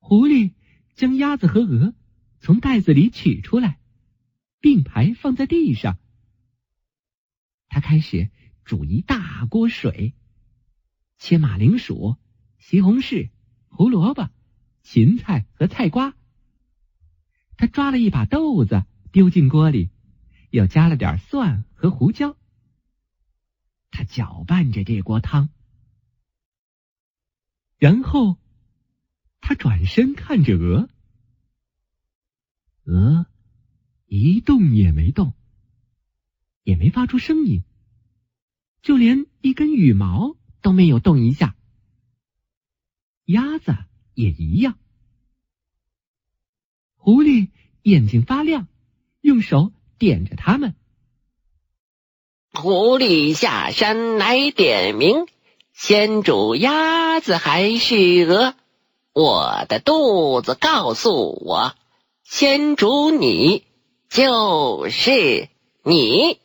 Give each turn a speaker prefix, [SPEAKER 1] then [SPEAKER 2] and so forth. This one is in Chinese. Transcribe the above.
[SPEAKER 1] 狐狸将鸭子和鹅从袋子里取出来，并排放在地上。他开始煮一大锅水，切马铃薯、西红柿、胡萝卜、芹菜和菜瓜。他抓了一把豆子丢进锅里，又加了点蒜和胡椒。他搅拌着这锅汤，然后他转身看着鹅，鹅一动也没动，也没发出声音，就连一根羽毛都没有动一下。鸭子也一样。狐狸眼睛发亮，用手点着它们。
[SPEAKER 2] 狐狸下山来点名，先煮鸭子还是鹅？我的肚子告诉我，先煮你就是你。